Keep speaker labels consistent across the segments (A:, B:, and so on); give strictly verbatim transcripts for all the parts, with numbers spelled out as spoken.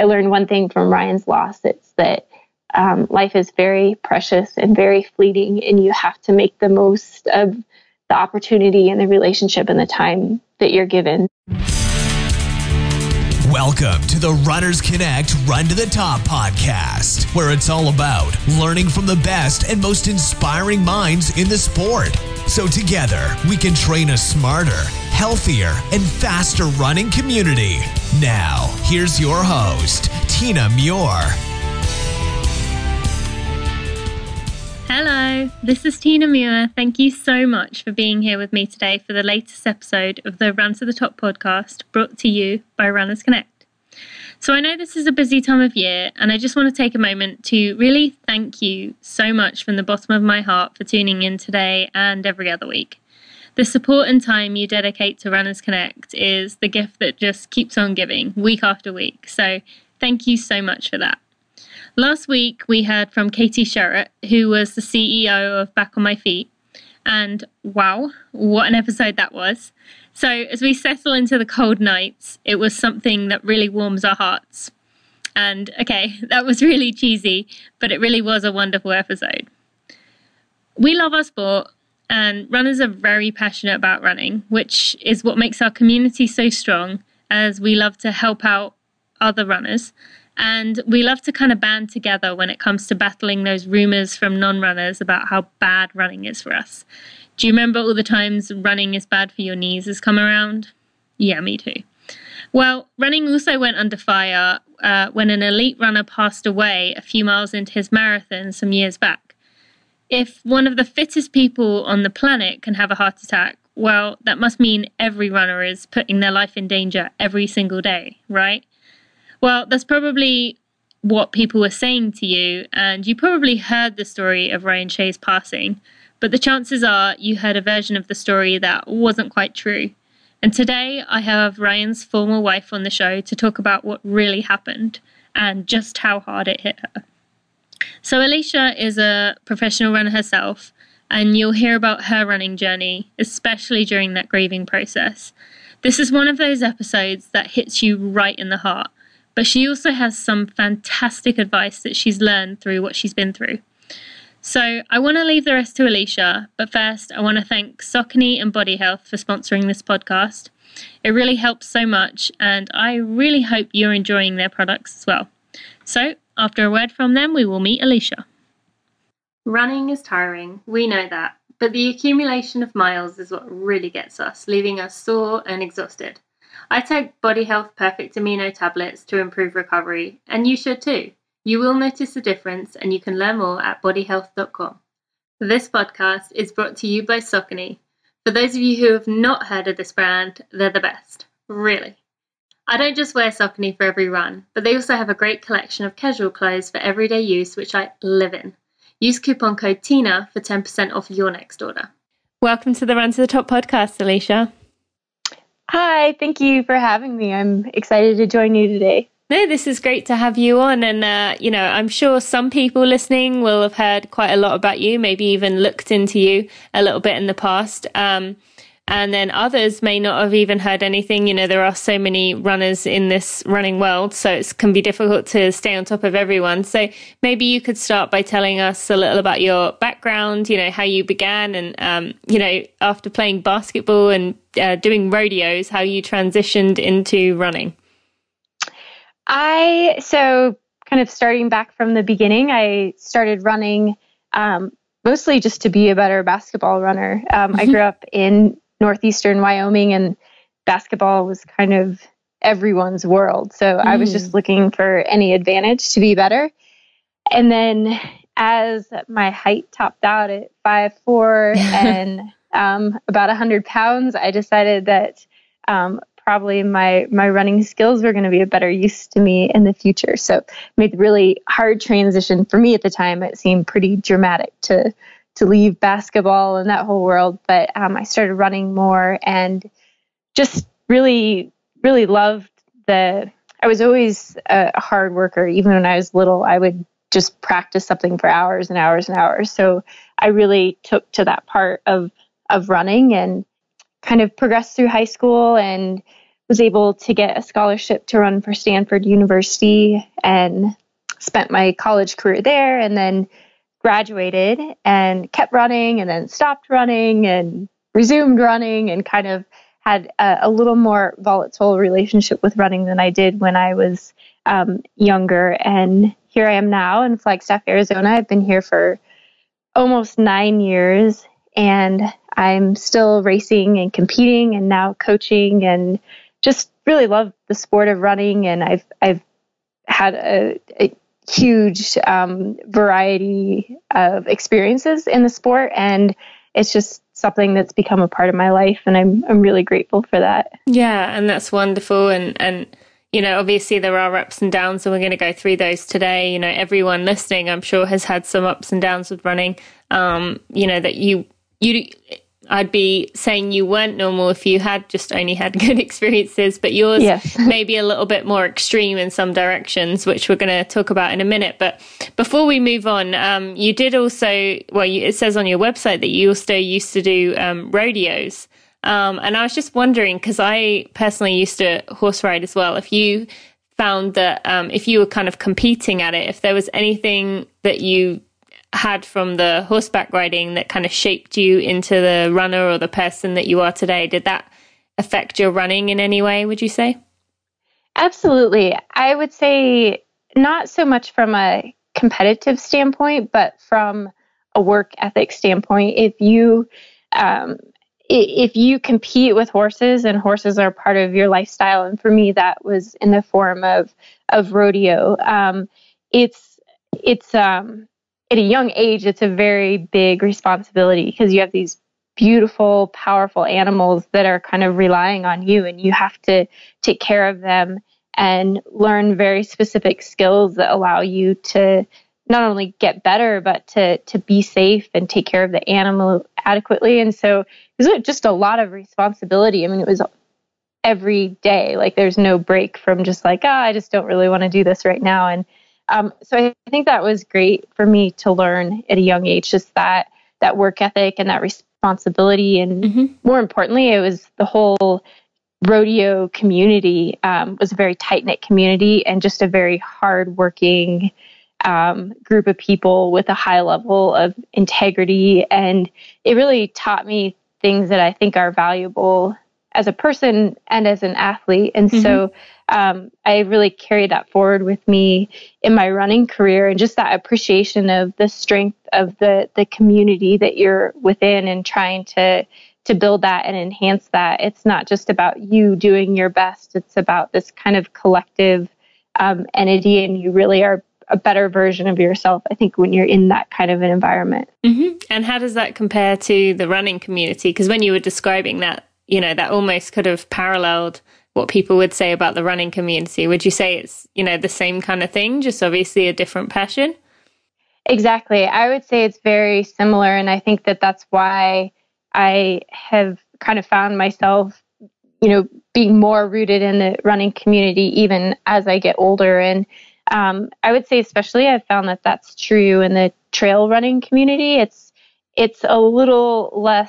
A: I learned one thing from Ryan's loss. It's that um, life is very precious and very fleeting, and you have to make the most of the opportunity and the relationship and the time that you're given.
B: Welcome to the Runners Connect Run to the Top podcast, where it's all about learning from the best and most inspiring minds in the sport. So together, we can train a smarter, healthier, and faster running community. Now, here's your host, Tina Muir.
C: Hello, this is Tina Muir. Thank you so much for being here with me today for the latest episode of the Run to the Top podcast, brought to you by Runners Connect. So I know this is a busy time of year, and I just want to take a moment to really thank you so much from the bottom of my heart for tuning in today and every other week. The support and time you dedicate to Runners Connect is the gift that just keeps on giving week after week. So thank you so much for that. Last week, we heard from Katie Sherritt, who was the C E O of Back on My Feet. And wow, what an episode that was. So as we settle into the cold nights, it was something that really warms our hearts. And okay, that was really cheesy, but it really was a wonderful episode. We love our sport, and runners are very passionate about running, which is what makes our community so strong, as we love to help out other runners. And we love to kind of band together when it comes to battling those rumors from non-runners about how bad running is for us. Do you remember all the times running is bad for your knees has come around? Yeah, me too. Well, running also went under fire uh, when an elite runner passed away a few miles into his marathon some years back. If one of the fittest people on the planet can have a heart attack, well, that must mean every runner is putting their life in danger every single day, right? Well, that's probably what people were saying to you, and you probably heard the story of Ryan Shea's passing, but the chances are you heard a version of the story that wasn't quite true. And today I have Ryan's former wife on the show to talk about what really happened and just how hard it hit her. So Alicia is a professional runner herself, and you'll hear about her running journey, especially during that grieving process. This is one of those episodes that hits you right in the heart. But she also has some fantastic advice that she's learned through what she's been through. So I want to leave the rest to Alicia, but first I want to thank Saucony and Body Health for sponsoring this podcast. It really helps so much, and I really hope you're enjoying their products as well. So after a word from them, we will meet Alicia. Running is tiring, we know that, but the accumulation of miles is what really gets us, leaving us sore and exhausted. I take Body Health Perfect Amino tablets to improve recovery, and you should too. You will notice a difference, and you can learn more at body health dot com. This podcast is brought to you by Saucony. For those of you who have not heard of this brand, they're the best. Really. I don't just wear Saucony for every run, but they also have a great collection of casual clothes for everyday use, which I live in. Use coupon code TINA for ten percent off your next order. Welcome to the Run to the Top podcast, Alicia.
A: Hi, thank you for having me. I'm excited to join you today.
C: No, this is great to have you on. And, uh, you know, I'm sure some people listening will have heard quite a lot about you, maybe even looked into you a little bit in the past. Um, and then others may not have even heard anything. You know, there are so many runners in this running world, so it can be difficult to stay on top of everyone. So maybe you could start by telling us a little about your background, you know, how you began and, um, you know, after playing basketball and uh, doing rodeos, how you transitioned into running.
A: I, so kind of starting back from the beginning, I started running um, mostly just to be a better basketball runner. Um, mm-hmm. I grew up in northeastern Wyoming, and basketball was kind of everyone's world. So mm. I was just looking for any advantage to be better. And then as my height topped out at five foot four and um, about one hundred pounds, I decided that um, probably my my running skills were going to be of better use to me in the future. So made the really hard transition for me at the time. It seemed pretty dramatic to to leave basketball and that whole world. But um, I started running more and just really, really loved the, I was always a hard worker. Even when I was little, I would just practice something for hours and hours and hours. So I really took to that part of, of running and kind of progressed through high school and was able to get a scholarship to run for Stanford University and spent my college career there, and then graduated and kept running and then stopped running and resumed running and kind of had a, a little more volatile relationship with running than I did when I was um, younger. And here I am now in Flagstaff, Arizona. I've been here for almost nine years and I'm still racing and competing and now coaching and just really love the sport of running. And I've, I've had a, a huge um, variety of experiences in the sport, and it's just something that's become a part of my life, and I'm I'm really grateful for that.
C: Yeah, and that's wonderful. And and you know, obviously there are ups and downs, and we're going to go through those today. You know, everyone listening, I'm sure, has had some ups and downs with running. Um, you know, that you you. I'd be saying you weren't normal if you had just only had good experiences, but yours
A: yes.
C: may be a little bit more extreme in some directions, which we're going to talk about in a minute. But before we move on, um, you did also, well, you, it says on your website that you also used to do um, rodeos. Um, and I was just wondering, because I personally used to horse ride as well, if you found that um, if you were kind of competing at it, if there was anything that you had from the horseback riding that kind of shaped you into the runner or the person that you are today. Did that affect your running in any way, would you say?
A: Absolutely. I would say not so much from a competitive standpoint, but from a work ethic standpoint. If you um, if you compete with horses and horses are part of your lifestyle, and for me that was in the form of of rodeo, um, it's it's um, at a young age, it's a very big responsibility because you have these beautiful, powerful animals that are kind of relying on you, and you have to take care of them and learn very specific skills that allow you to not only get better, but to to be safe and take care of the animal adequately. And so it was just a lot of responsibility. I mean, it was every day. Like there's no break from just like, ah, oh, I just don't really want to do this right now. And Um, so I think that was great for me to learn at a young age, just that that work ethic and that responsibility. And mm-hmm. more importantly, it was the whole rodeo community um, was a very tight-knit community and just a very hard-working um, group of people with a high level of integrity. And it really taught me things that I think are valuable as a person and as an athlete. And mm-hmm. so um, I really carried that forward with me in my running career, and just that appreciation of the strength of the the community that you're within and trying to to build that and enhance that. It's not just about you doing your best. It's about this kind of collective um, entity, and you really are a better version of yourself, I think, when you're in that kind of an environment.
C: Mm-hmm. And how does that compare to the running community? Because when you were describing that, you know, that almost could have paralleled what people would say about the running community. Would you say it's, you know, the same kind of thing, just obviously a different passion?
A: Exactly. I would say it's very similar. And I think that that's why I have kind of found myself, you know, being more rooted in the running community, even as I get older. And um, I would say, especially, I've found that that's true in the trail running community. It's, it's a little less,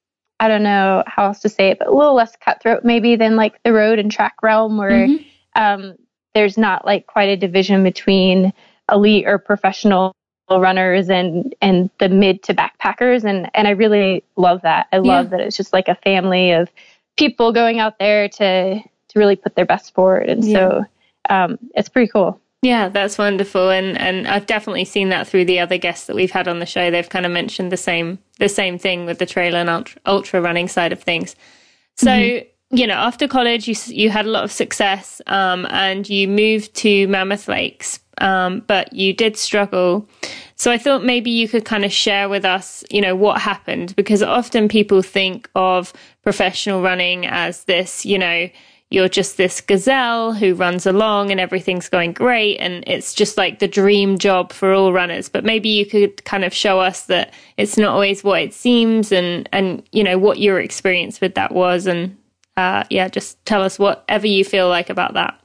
A: I don't know how else to say it, but a little less cutthroat maybe than like the road and track realm, where mm-hmm. um, there's not like quite a division between elite or professional runners and and the mid to backpackers. And and I really love that. I love yeah. that it's just like a family of people going out there to to really put their best forward. And yeah. so um, it's pretty cool.
C: Yeah, that's wonderful. And and I've definitely seen that through the other guests that we've had on the show. They've kind of mentioned the same the same thing with the trail and ultra, ultra running side of things. So, mm-hmm. you know, after college, you you had a lot of success um, and you moved to Mammoth Lakes, um, but you did struggle. So I thought maybe you could kind of share with us, you know, what happened, because often people think of professional running as this, you know, you're just this gazelle who runs along and everything's going great and it's just like the dream job for all runners. But maybe you could kind of show us that it's not always what it seems, and, and you know, what your experience with that was. And uh, yeah, just tell us whatever you feel like about that.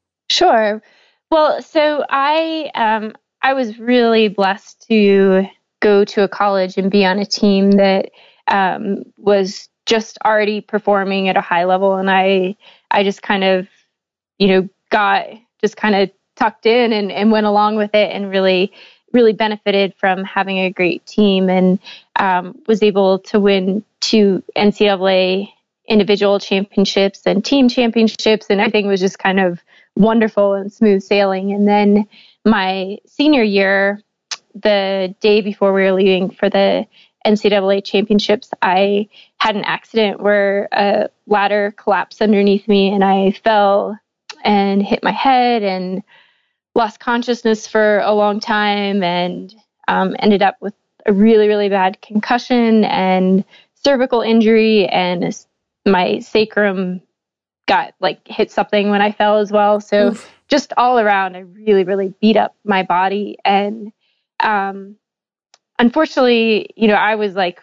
A: Sure. Well, so I um, I was really blessed to go to a college and be on a team that um, was just already performing at a high level. And I, I just kind of, you know, got just kind of tucked in and, and went along with it and really, really benefited from having a great team, and um, was able to win two N C double A individual championships and team championships, and everything was just kind of wonderful and smooth sailing. And then my senior year, the day before we were leaving for the N C double A championships, I had an accident where a ladder collapsed underneath me and I fell and hit my head and lost consciousness for a long time, and um, ended up with a really, really bad concussion and cervical injury, and my sacrum got like hit something when I fell as well. So Oof. Just all around, I really, really beat up my body. And um, unfortunately, you know, I was like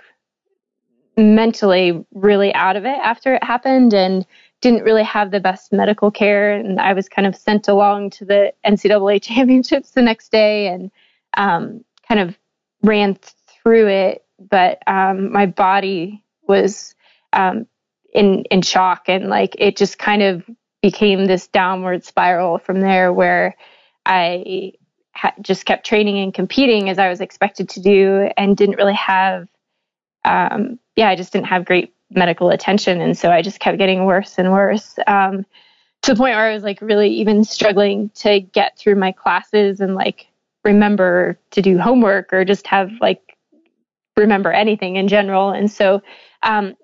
A: mentally really out of it after it happened, and didn't really have the best medical care. And I was kind of sent along to the N C double A championships the next day, and um, kind of ran through it. But um, my body was um, in, in shock, and like, it just kind of became this downward spiral from there, where I ha- just kept training and competing as I was expected to do, and didn't really have, um, yeah, I just didn't have great medical attention. And so I just kept getting worse and worse, um, to the point where I was like really even struggling to get through my classes and like remember to do homework, or just have like remember anything in general. And so um,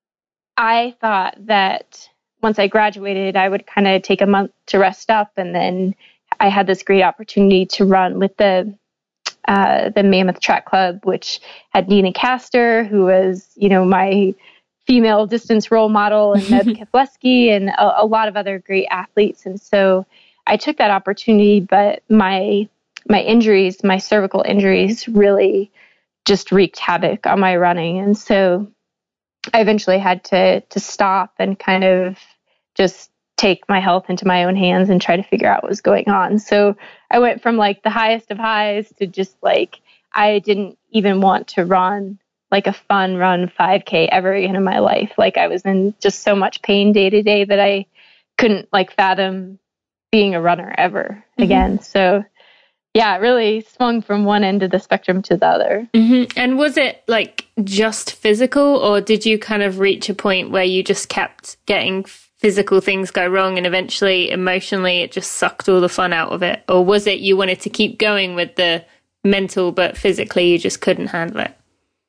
A: I thought that once I graduated, I would kind of take a month to rest up. And then I had this great opportunity to run with the uh, the Mammoth Track Club, which had Nina Castor, who was, you know, my female distance role model, and Neb Keflezighi, and a, a lot of other great athletes. And so I took that opportunity, but my my injuries, my cervical injuries, really just wreaked havoc on my running. And so I eventually had to to stop and kind of just take my health into my own hands and try to figure out what was going on. So I went from like the highest of highs to just like, I didn't even want to run like a fun run five K ever again in my life. Like, I was in just so much pain day to day that I couldn't like fathom being a runner ever mm-hmm. again. So yeah, it really swung from one end of the spectrum to the other.
C: Mm-hmm. And was it like just physical, or did you kind of reach a point where you just kept getting physical things go wrong and eventually emotionally it just sucked all the fun out of it? Or was it you wanted to keep going with the mental, but physically you just couldn't handle it?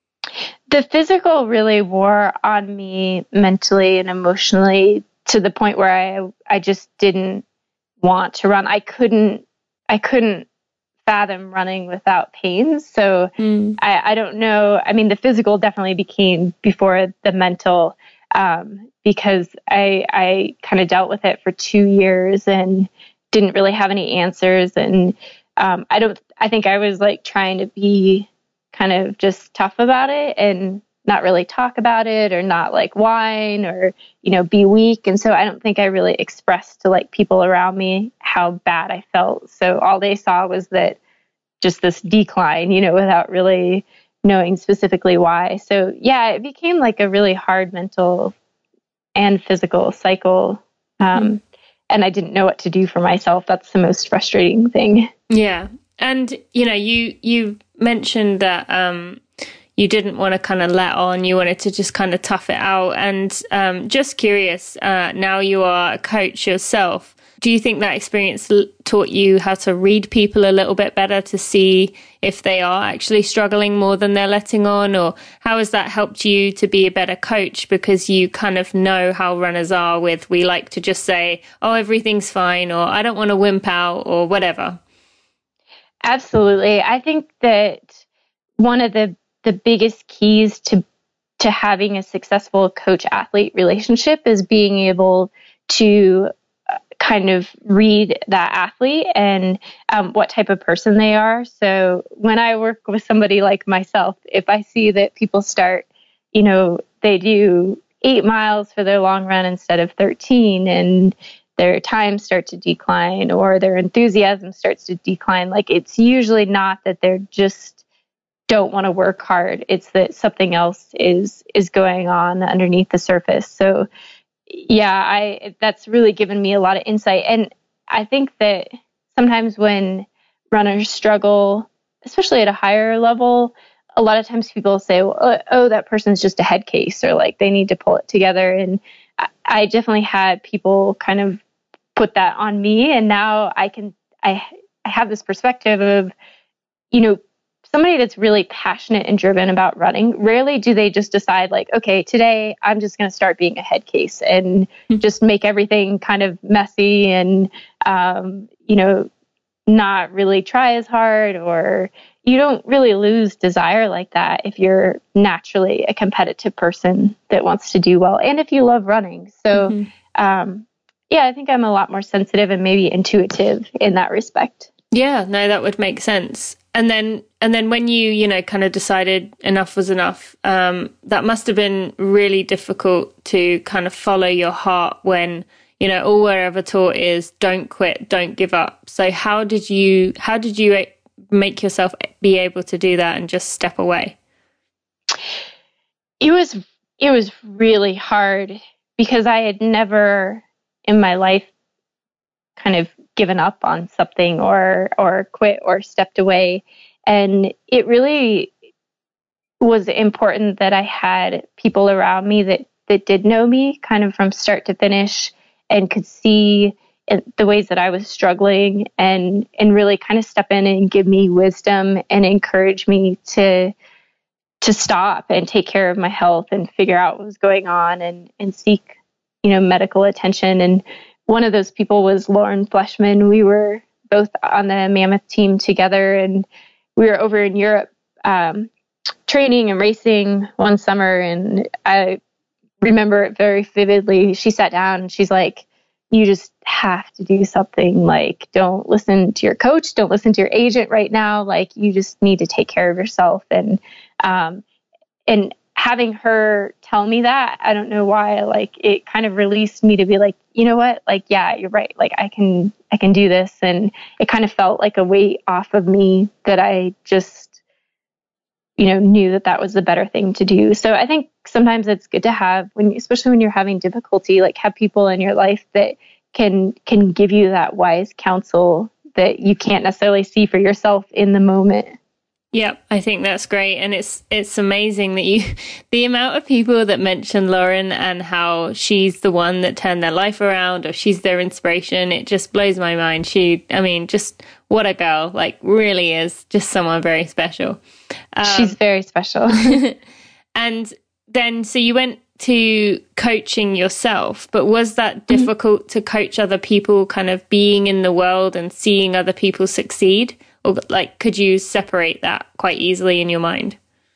A: The physical really wore on me mentally and emotionally, to the point where I I just didn't want to run. I couldn't I couldn't fathom running without pain. So mm. I, I don't know. I mean, the physical definitely became before the mental, um, because I I kind of dealt with it for two years and didn't really have any answers. And um, I don't. I think I was like trying to be kind of just tough about it and not really talk about it, or not like whine, or, you know, be weak. And so I don't think I really expressed to like people around me how bad I felt. So all they saw was that just this decline, you know, without really knowing specifically why. So yeah, it became like a really hard mental and physical cycle. Um, mm-hmm. And I didn't know what to do for myself. That's the most frustrating thing.
C: Yeah. And, you know, you, you mentioned that, um, you didn't want to kind of let on, you wanted to just kind of tough it out. And um, just curious, uh, now you are a coach yourself, do you think that experience l- taught you how to read people a little bit better to see if they are actually struggling more than they're letting on? Or how has that helped you to be a better coach, because you kind of know how runners are with, we like to just say, oh, everything's fine, or I don't want to wimp out, or whatever?
A: Absolutely. I think that one of the the biggest keys to to having a successful coach-athlete relationship is being able to kind of read that athlete and um, what type of person they are. So when I work with somebody like myself, if I see that people start, you know, they do eight miles for their long run instead of thirteen, and their times start to decline, or their enthusiasm starts to decline, like, it's usually not that they're just don't want to work hard. It's that something else is is going on underneath the surface. So yeah, I that's really given me a lot of insight. And I think that sometimes when runners struggle, especially at a higher level, a lot of times people say, well, oh, that person's just a head case, or like they need to pull it together. And I, I definitely had people kind of put that on me. And now I can, I, I have this perspective of, you know, somebody that's really passionate and driven about running, rarely do they just decide like, okay, today I'm just going to start being a head case and mm-hmm. just make everything kind of messy and, um, you know, not really try as hard. Or you don't really lose desire like that if you're naturally a competitive person that wants to do well. And if you love running. So, mm-hmm. um, yeah, I think I'm a lot more sensitive and maybe intuitive in that respect.
C: Yeah, no, that would make sense. And then, and then when you, you know, kind of decided enough was enough, um, that must have been really difficult to kind of follow your heart when, you know, all we're ever taught is don't quit, don't give up. So how did you, how did you make yourself be able to do that and just step away?
A: It was, it was really hard because I had never in my life kind of given up on something or or quit or stepped away. And it really was important that I had people around me that that did know me kind of from start to finish and could see the ways that I was struggling and and really kind of step in and give me wisdom and encourage me to to stop and take care of my health and figure out what was going on and and seek, you know, medical attention. And one of those people was Lauren Fleshman. We were both on the Mammoth team together, and we were over in Europe um, training and racing one summer. And I remember it very vividly. She sat down and she's like, you just have to do something. Like, don't listen to your coach. Don't listen to your agent right now. Like, you just need to take care of yourself. And, um, and, having her tell me that, I don't know why, like it kind of released me to be like, you know what, like, yeah, you're right. Like I can, I can do this. And it kind of felt like a weight off of me that I just, you know, knew that that was the better thing to do. So I think sometimes it's good to have when, especially when you're having difficulty, like have people in your life that can, can give you that wise counsel that you can't necessarily see for yourself in the moment.
C: Yeah, I think that's great. And it's it's amazing that you, the amount of people that mention Lauren and how she's the one that turned their life around or she's their inspiration, it just blows my mind. She, I mean, just what a girl, like really is just someone very special.
A: Um, she's very special.
C: And then, so you went to coaching yourself, but was that difficult mm-hmm. to coach other people, kind of being in the world and seeing other people succeed? Or like, could you separate that quite easily in your mind?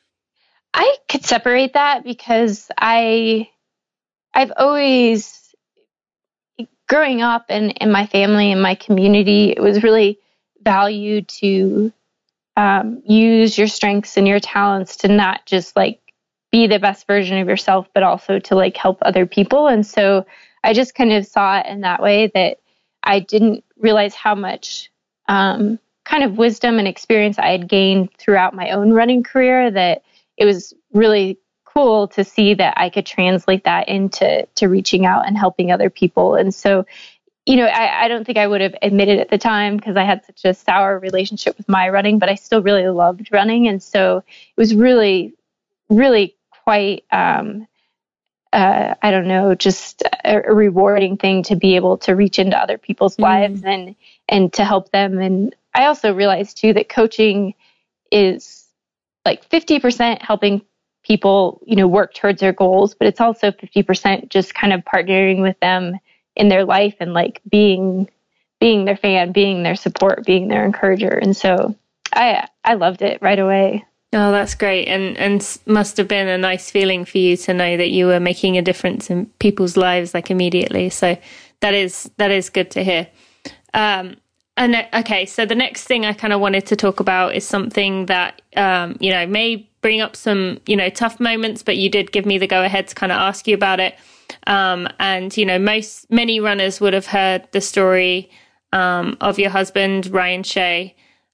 A: I could separate that because I, I've always, growing up in, in my family and my community, it was really valued to um, use your strengths and your talents to not just like be the best version of yourself, but also to like help other people. And so I just kind of saw it in that way that I didn't realize how much um, kind of wisdom and experience I had gained throughout my own running career, that it was really cool to see that I could translate that into to reaching out and helping other people. And so, you know, I, I don't think I would have admitted at the time because I had such a sour relationship with my running, but I still really loved running. And so it was really, really quite, um, uh, I don't know, just a, a rewarding thing to be able to reach into other people's mm. lives and, and to help them. And I also realized too that coaching is like fifty percent helping people, you know, work towards their goals, but it's also fifty percent just kind of partnering with them in their life and like being, being their fan, being their support, being their encourager. And so I, I loved it right away.
C: Oh, that's great. And, and must have been a nice feeling for you to know that you were making a difference in people's lives, like immediately. So that is, that is good to hear. Um, And okay, so the next thing I kind of wanted to talk about is something that, um, you know, may bring up some, you know, tough moments, but you did give me the go ahead to kind of ask you about it. Um, and, you know, most, many runners would have heard the story um, of your husband, Ryan Shea,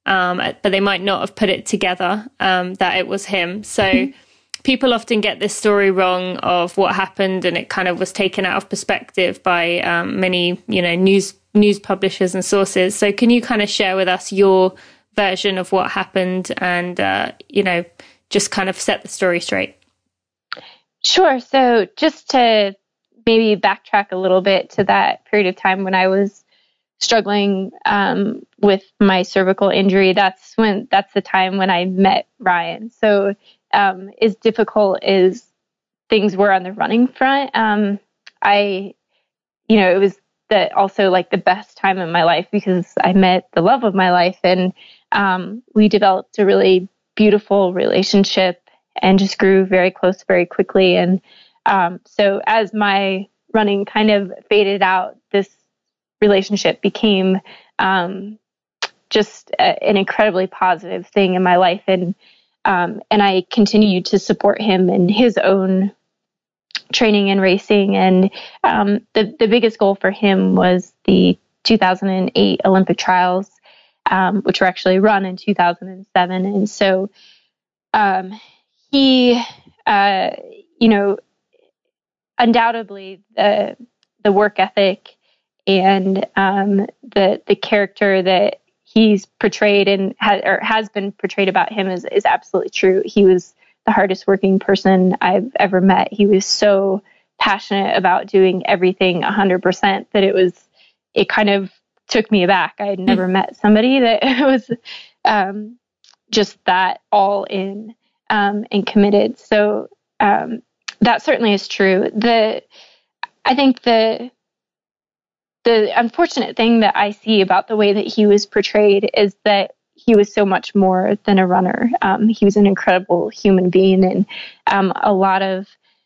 C: um, but they might not have put it together um, that it was him. So people often get this story wrong of what happened, and it kind of was taken out of perspective by um, many, you know, news news publishers and sources. So can you kind of share with us your version of what happened and, uh, you know, just kind of set the story straight?
A: Sure. So just to maybe backtrack a little bit to that period of time when I was struggling um, with my cervical injury, that's when that's the time when I met Ryan. So um, as difficult as things were on the running front, um, I, you know, it was the also like the best time in my life because I met the love of my life, and um, we developed a really beautiful relationship and just grew very close very quickly. And um, so as my running kind of faded out, this relationship became um, just a, an incredibly positive thing in my life. And um, and I continued to support him in his own training and racing. And um, the, the biggest goal for him was the two thousand eight Olympic trials, um, which were actually run in two thousand seven. And so um, he, uh, you know, undoubtedly the the work ethic and um, the the character that he's portrayed and ha- or has been portrayed about him is is absolutely true. He was the hardest working person I've ever met. He was so passionate about doing everything one hundred percent that it was it kind of took me aback. I had never mm. met somebody that was um, just that all in um, and committed. So um, that certainly is true. The I think the the unfortunate thing that I see about the way that he was portrayed is that he was so much more than a runner. Um, he was an incredible human being, and um, a lot of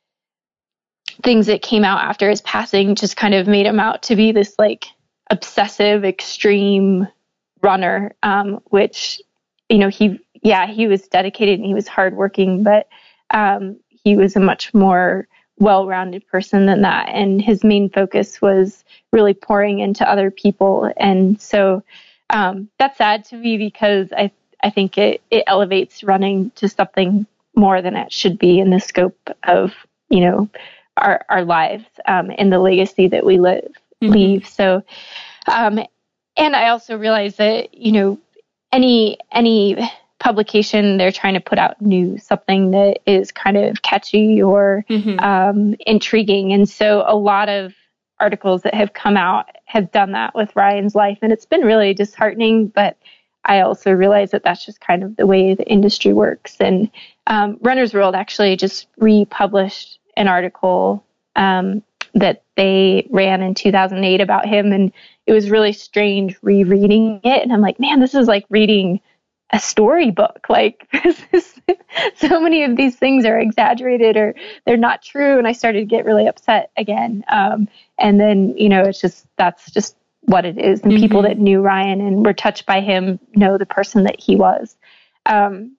A: things that came out after his passing just kind of made him out to be this like obsessive, extreme runner, um, which, you know, he, yeah, he was dedicated and he was hardworking, but um, he was a much more well-rounded person than that. And his main focus was really pouring into other people. And so um, that's sad to me because I, I think it, it elevates running to something more than it should be in the scope of, you know, our, our lives um, and the legacy that we live, mm-hmm. leave. So, um, and I also realize that, you know, any, any publication, they're trying to put out news, something that is kind of catchy or mm-hmm. um, intriguing. And so a lot of articles that have come out have done that with Ryan's life. And it's been really disheartening, but I also realize that that's just kind of the way the industry works. And um, Runner's World actually just republished an article um, that they ran in two thousand eight about him. And it was really strange rereading it. And I'm like, man, this is like reading a storybook. Like this is, so many of these things are exaggerated or they're not true. And I started to get really upset again. Um, and then, you know, it's just, that's just what it is. And mm-hmm. people that knew Ryan and were touched by him know the person that he was. Um,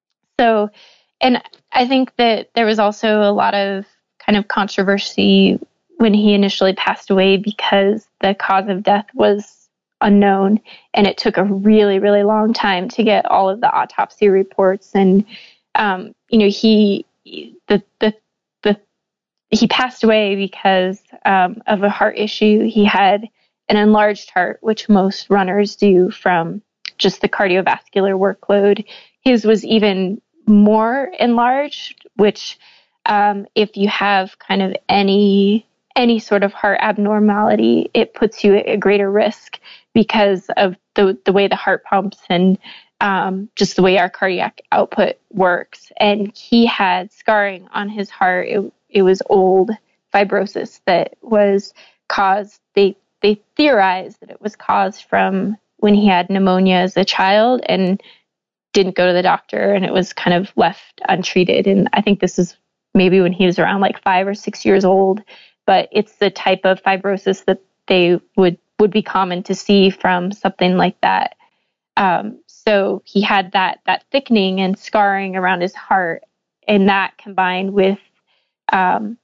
A: so, and I think that there was also a lot of kind of controversy when he initially passed away because the cause of death was unknown, and it took a really, really long time to get all of the autopsy reports. And um, you know, he the the the he passed away because um, of a heart issue. He had an enlarged heart, which most runners do from just the cardiovascular workload. His was even more enlarged, which um, if you have kind of any any sort of heart abnormality, it puts you at a greater risk because of the the way the heart pumps and um, just the way our cardiac output works. And he had scarring on his heart. It, it was old fibrosis that was caused, they, they theorized that it was caused from when he had pneumonia as a child and didn't go to the doctor, and it was kind of left untreated. And I think this is maybe when he was around like five or six years old, but it's the type of fibrosis that they would would be common to see from something like that. Um, so he had that that thickening and scarring around his heart, and that combined with um,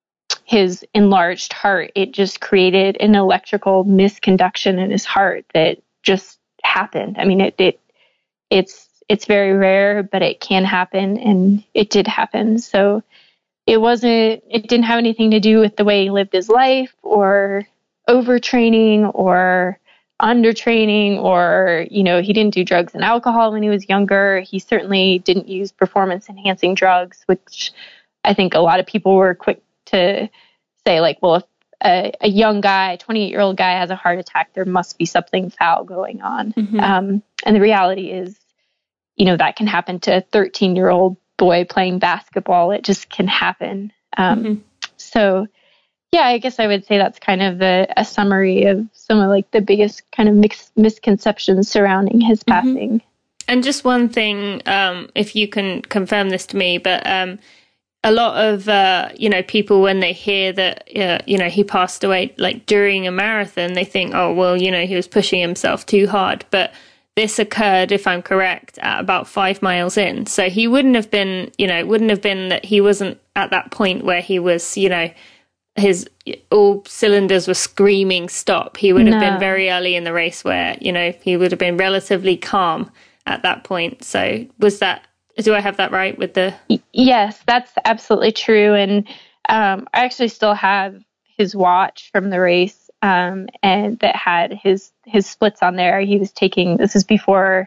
A: his enlarged heart, it just created an electrical misconduction in his heart that just happened. I mean, it, it it's it's very rare, but it can happen, and it did happen. So it wasn't, it didn't have anything to do with the way he lived his life or overtraining or undertraining, or, you know, he didn't do drugs and alcohol when he was younger. He certainly didn't use performance enhancing drugs, which I think a lot of people were quick to say, like, well, if a, a young guy, twenty-eight year old guy has a heart attack, there must be something foul going on. Mm-hmm. Um, and the reality is, you know, that can happen to a thirteen year old boy playing basketball. It just can happen. Um, mm-hmm. So yeah, I guess I would say that's kind of a, a summary of some of like the biggest kind of mix, misconceptions surrounding his mm-hmm. passing.
C: And just one thing, um, if you can confirm this to me, but um, a lot of, uh, you know, people, when they hear that, uh, you know, he passed away like during a marathon, they think, oh, well, you know, he was pushing himself too hard. But this occurred, if I'm correct, at about five miles in. So he wouldn't have been, you know, it wouldn't have been that he wasn't at that point where he was, you know, his all cylinders were screaming stop. He would have no. been very early in the race where, you know, he would have been relatively calm at that point. So was that, do I have that right with the...
A: Yes, that's absolutely true. And um, I actually still have his watch from the race, um, and that had his, his splits on there. He was taking, this is before,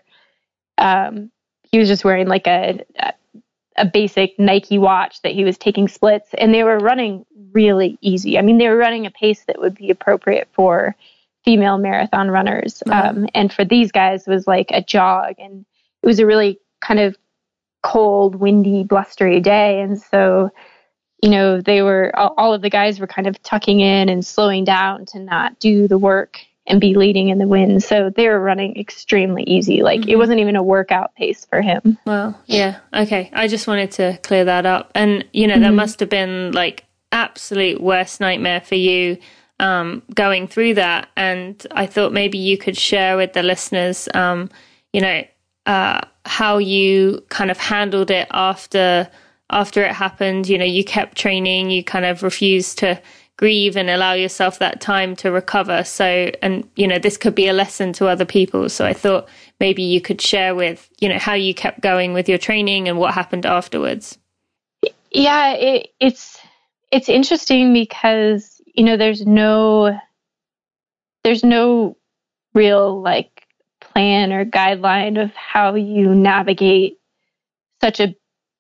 A: um, he was just wearing like a, a basic Nike watch that he was taking splits, and they were running really easy. I mean, they were running a pace that would be appropriate for female marathon runners. Wow. Um, and for these guys, it was like a jog, and it was a really kind of cold, windy, blustery day. And so, you know, they were, all of the guys were kind of tucking in and slowing down to not do the work and be leading in the wind. So they were running extremely easy. Like mm-hmm. it wasn't even a workout pace for him.
C: Well, yeah. Okay. I just wanted to clear that up. And, you know, mm-hmm. that must have been like absolute worst nightmare for you um, going through that. And I thought maybe you could share with the listeners, um, you know, uh, how you kind of handled it after, after it happened. You know, you kept training, you kind of refused to grieve and allow yourself that time to recover. So, and, you know, this could be a lesson to other people. So I thought maybe you could share with, you know, how you kept going with your training and what happened afterwards.
A: Yeah, it, it's, it's interesting because, you know, there's no, there's no real like plan or guideline of how you navigate such a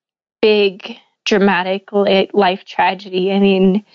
A: big, dramatic life tragedy. I mean,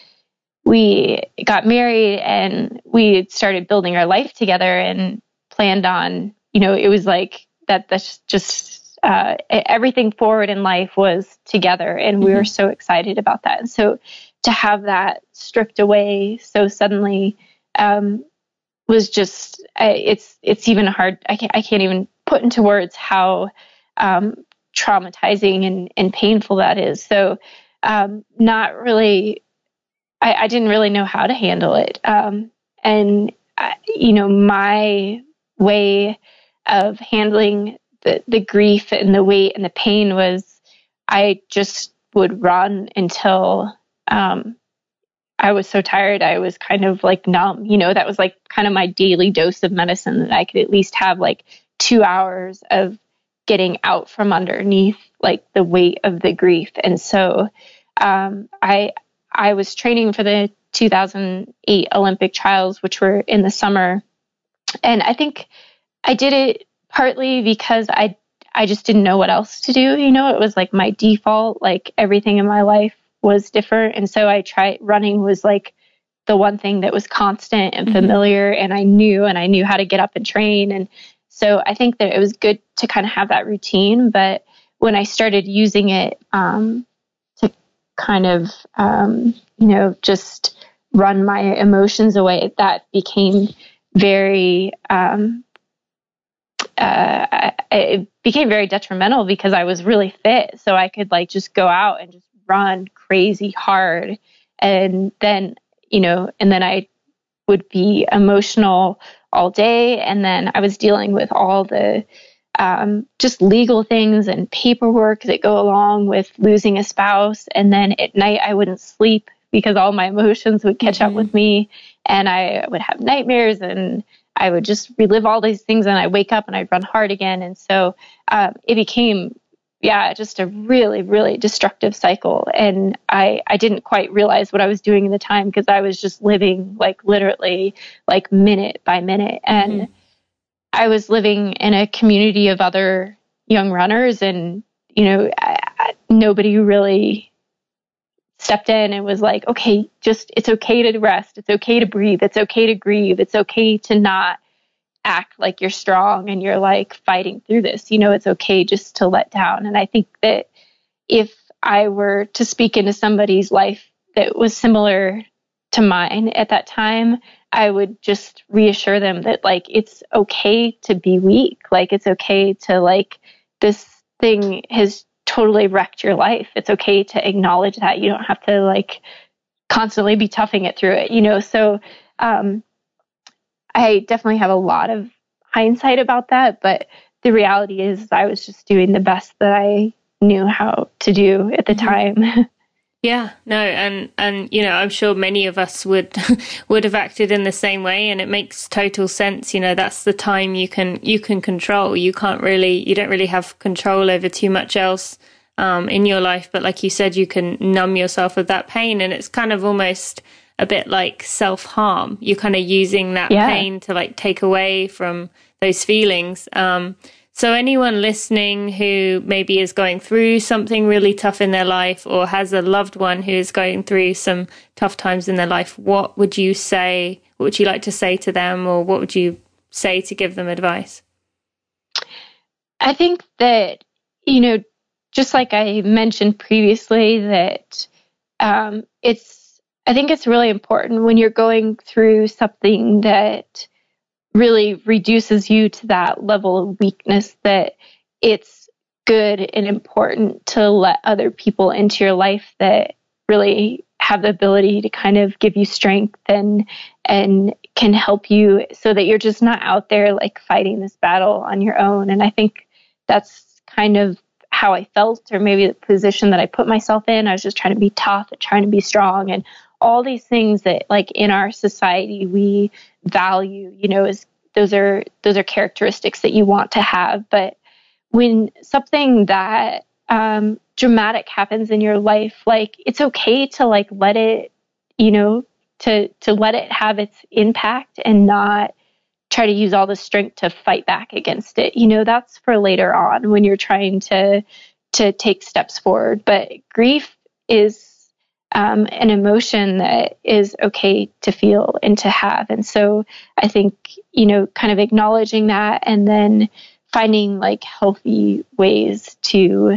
A: we got married and we started building our life together and planned on, you know, it was like that, that's just, uh, everything forward in life was together, and we mm-hmm. were so excited about that. And so to have that stripped away so suddenly, um, was just, uh, it's, it's even hard. I can't, I can't even put into words how, um, traumatizing and, and painful that is. So, um, not really, I, I didn't really know how to handle it. Um, and, I, you know, my way of handling the, the grief and the weight and the pain was I just would run until um, I was so tired. I was kind of like numb. You know, that was like kind of my daily dose of medicine, that I could at least have like two hours of getting out from underneath like the weight of the grief. And so um, I, I was training for the two thousand eight Olympic trials, which were in the summer. And I think I did it partly because I, I just didn't know what else to do. You know, it was like my default, like everything in my life was different. And so I tried, running was like the one thing that was constant and familiar, mm-hmm. and I knew, and I knew how to get up and train. And so I think that it was good to kind of have that routine. But when I started using it, um, to kind of, um, you know, just run my emotions away, that became very, um, uh, it became very detrimental because I was really fit. So I could like just go out and just run crazy hard. And then, you know, and then I would be emotional all day. And then I was dealing with all the um, just legal things and paperwork that go along with losing a spouse. And then at night I wouldn't sleep because all my emotions would catch mm-hmm. up with me, and I would have nightmares, and I would just relive all these things, and I'd wake up and I'd run hard again. And so um, it became, yeah, just a really, really destructive cycle. And I, I didn't quite realize what I was doing at the time, because I was just living like literally like minute by minute. And mm-hmm. I was living in a community of other young runners, and, you know, I, I, nobody really stepped in and was like, okay, just, it's okay to rest. It's okay to breathe. It's okay to grieve. It's okay to not act like you're strong and you're like fighting through this. You know, it's okay just to let down. And I think that if I were to speak into somebody's life that was similar to mine at that time, I would just reassure them that like, it's okay to be weak. Like, it's okay to like, this thing has totally wrecked your life. It's okay to acknowledge that. You don't have to like constantly be toughing it through it, you know? So, um, I definitely have a lot of hindsight about that, but the reality is I was just doing the best that I knew how to do at the mm-hmm. time.
C: Yeah, no, and, and, you know, I'm sure many of us would, would have acted in the same way, and it makes total sense. You know, that's the time you can, you can control. You can't really, you don't really have control over too much else, um, in your life. But like you said, you can numb yourself of that pain, and it's kind of almost a bit like self-harm. You're kind of using that yeah. pain to like take away from those feelings. Um, So anyone listening who maybe is going through something really tough in their life, or has a loved one who is going through some tough times in their life, what would you say, what would you like to say to them, or what would you say to give them advice?
A: I think that, you know, just like I mentioned previously, that um, it's, I think it's really important when you're going through something that really reduces you to that level of weakness, that it's good and important to let other people into your life that really have the ability to kind of give you strength and and can help you, so that you're just not out there like fighting this battle on your own. And I think that's kind of how I felt, or maybe the position that I put myself in. I was just trying to be tough and trying to be strong, and all these things that like in our society we value, you know, is those are those are characteristics that you want to have. But when something that um, dramatic happens in your life, like it's okay to like let it, you know, to to let it have its impact and not try to use all the strength to fight back against it. You know, that's for later on when you're trying to to take steps forward. But grief is Um, an emotion that is okay to feel and to have. And so I think, you know, kind of acknowledging that, and then finding like healthy ways to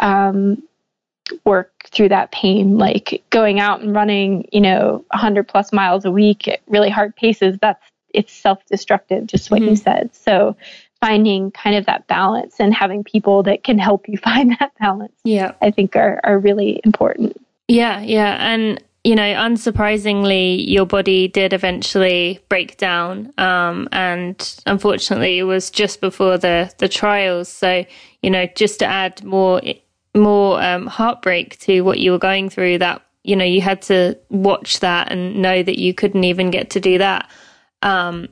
A: um, work through that pain, like going out and running, you know, one hundred plus miles a week at really hard paces. That's, it's self-destructive, just what mm-hmm. you said. So finding kind of that balance and having people that can help you find that balance,
C: yeah,
A: I think are, are really important.
C: Yeah, yeah. And, you know, unsurprisingly, your body did eventually break down. Um, and unfortunately, it was just before the, the trials. So, you know, just to add more, more um, heartbreak to what you were going through, that, you know, you had to watch that and know that you couldn't even get to do that. Um,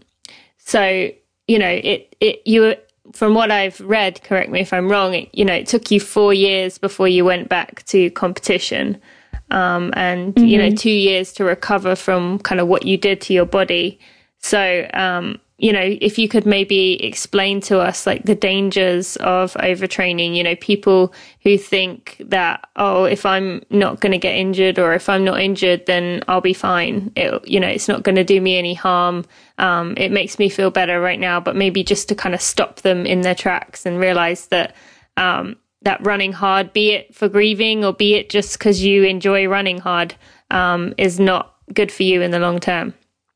C: so, you know, it, it, you were, from what I've read, correct me if I'm wrong, it, you know, it took you four years before you went back to competition. Um, and, mm-hmm. you know, two years to recover from kind of what you did to your body. So, um, you know, if you could maybe explain to us like the dangers of overtraining, you know, people who think that, oh, if I'm not going to get injured, or if I'm not injured, then I'll be fine. It, you know, it's not going to do me any harm. Um, it makes me feel better right now, but maybe just to kind of stop them in their tracks and realize that, um, that running hard, be it for grieving or be it just because you enjoy running hard, um, is not good for you in the long term.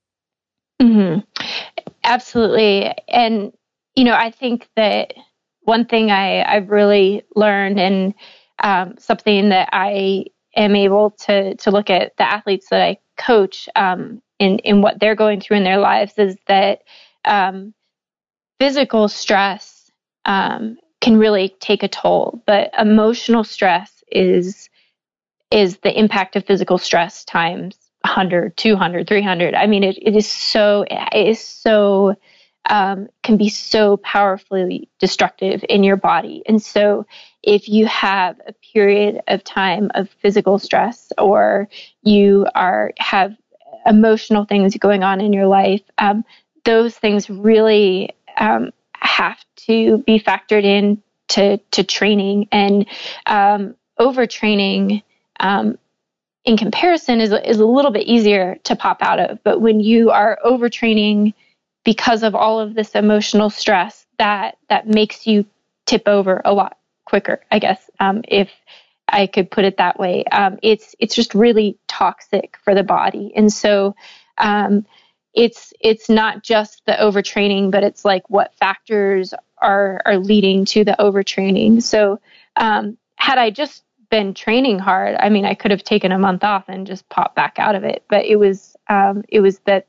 A: Mm-hmm. Absolutely. And, you know, I think that one thing I, I've really learned, and um, something that I am able to to look at the athletes that I coach um, in, in what they're going through in their lives, is that um, physical stress um, can really take a toll, but emotional stress is is the impact of physical stress times one hundred, two hundred, three hundred. I mean, it, it is so, it is so um, can be so powerfully destructive in your body. And so if you have a period of time of physical stress, or you are have emotional things going on in your life, um, those things really um, have to be factored in to, to training. And um, overtraining um, in comparison is, is a little bit easier to pop out of. But when you are overtraining because of all of this emotional stress, that that makes you tip over a lot quicker, I guess, um, if I could put it that way. Um, it's it's just really toxic for the body. And so um, it's it's not just the overtraining, but it's like what factors are are leading to the overtraining. So um, had I just been training hard, I mean, I could have taken a month off and just popped back out of it. But it was um, it was that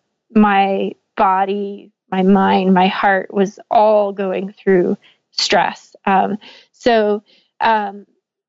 A: my body, my mind, my heart was all going through stress. Um, so, um,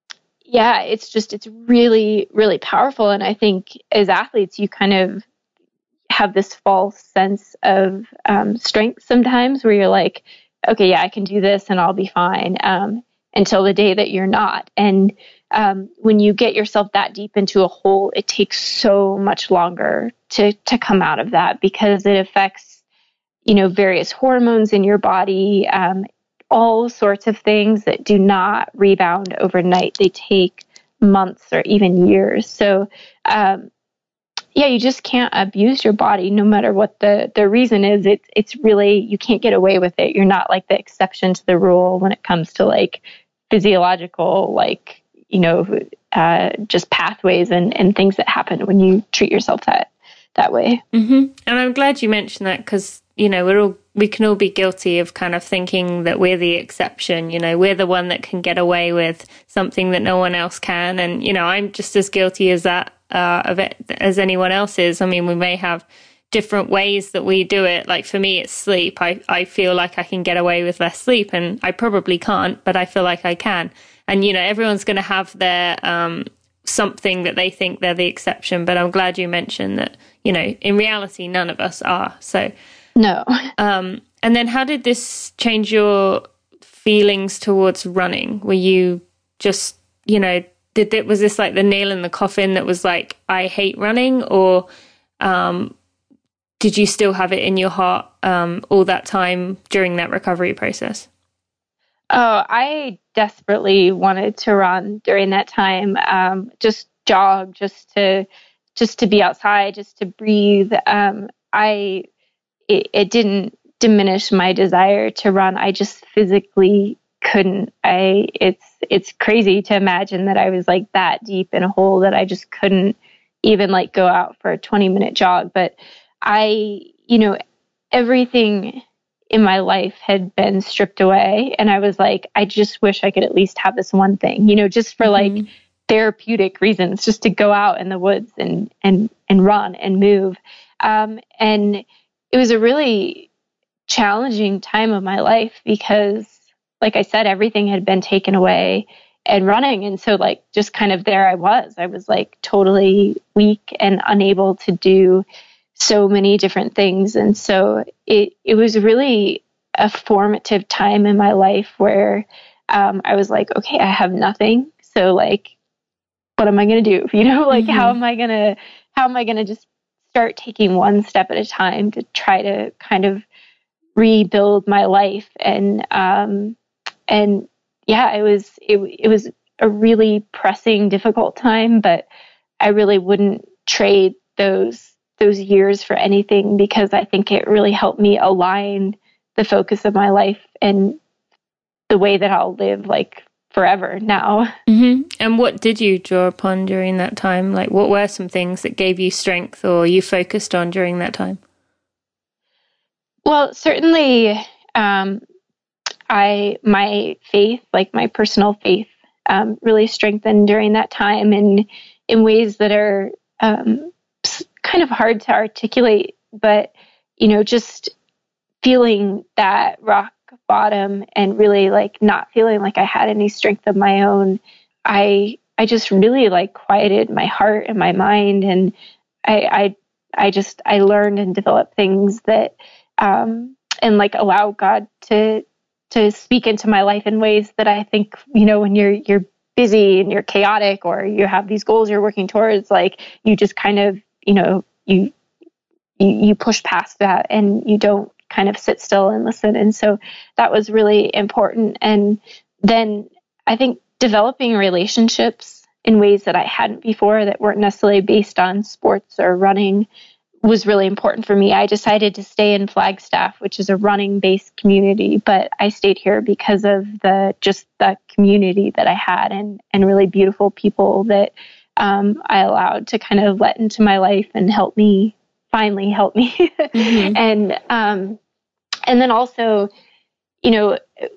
A: yeah, it's just, it's really, really powerful. And I think as athletes, you kind of have this false sense of um, strength sometimes, where you're like, okay, yeah, I can do this and I'll be fine, um, until the day that you're not. And um, when you get yourself that deep into a hole, it takes so much longer to to come out of that, because it affects, you know, various hormones in your body, um, all sorts of things that do not rebound overnight. They take months or even years. So, um, yeah, you just can't abuse your body, no matter what the, the reason is. It's it's really, you can't get away with it. You're not like the exception to the rule when it comes to like physiological, like, you know, uh, just pathways and, and things that happen when you treat yourself that that way.
C: Mm-hmm. And I'm glad you mentioned that, because, you know, we're all, we can all be guilty of kind of thinking that we're the exception. You know, we're the one that can get away with something that no one else can. And, you know, I'm just as guilty as that, uh, of it as anyone else is. I mean, we may have different ways that we do it. Like for me, it's sleep. I, I feel like I can get away with less sleep, and I probably can't, but I feel like I can. And, you know, everyone's going to have their, um, something that they think they're the exception. But I'm glad you mentioned that, you know, in reality, none of us are. So,
A: no.
C: Um, and then how did this change your feelings towards running? Were you just, you know, did it, was this like the nail in the coffin that was like, I hate running? Or um, did you still have it in your heart um, all that time during that recovery process?
A: Oh, I desperately wanted to run during that time. Um, just jog, just to, just to be outside, just to breathe. Um, I, it, it didn't diminish my desire to run. I just physically couldn't. I, it's, it's crazy to imagine that I was like that deep in a hole that I just couldn't even like go out for a twenty minute jog. But I, you know, everything in my life had been stripped away. And I was like, I just wish I could at least have this one thing, you know, just for mm-hmm. like therapeutic reasons, just to go out in the woods and, and, and run and move. Um, and it was a really challenging time of my life because, like I said, everything had been taken away and running. And so like, just kind of there I was, I was like totally weak and unable to do so many different things. And so it, it was really a formative time in my life where um, I was like, okay, I have nothing. So like, what am I going to do? You know, like, mm-hmm. how am I going to, how am I going to just start taking one step at a time to try to kind of rebuild my life? And, um, and yeah, it was, it, it was a really pressing, difficult time, but I really wouldn't trade those those years for anything, because I think it really helped me align the focus of my life and the way that I'll live like forever now.
C: Mm-hmm. And what did you draw upon during that time? Like, what were some things that gave you strength or you focused on during that time?
A: Well, certainly, um, I, my faith, like my personal faith, um, really strengthened during that time, and in ways that are, um, kind of hard to articulate, but, you know, just feeling that rock bottom and really like not feeling like I had any strength of my own. I, I just really like quieted my heart and my mind. And I, I, I just, I learned and developed things that, um, and like allow God to to speak into my life in ways that I think, you know, when you're you're busy and you're chaotic or you have these goals you're working towards, like you just kind of, you know, you you, you push past that and you don't kind of sit still and listen. And so that was really important. And then I think developing relationships in ways that I hadn't before that weren't necessarily based on sports or running was really important for me. I decided to stay in Flagstaff, which is a running-based community, but I stayed here because of the just the community that I had and and really beautiful people that um, I allowed to kind of let into my life and help me, finally help me. Mm-hmm. and um, and then also, you know,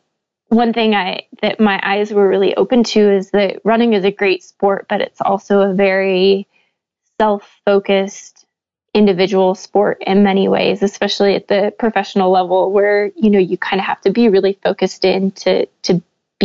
A: one thing I that my eyes were really open to is that running is a great sport, but it's also a very self-focused individual sport in many ways, especially at the professional level where, you know, you kind of have to be really focused in to, to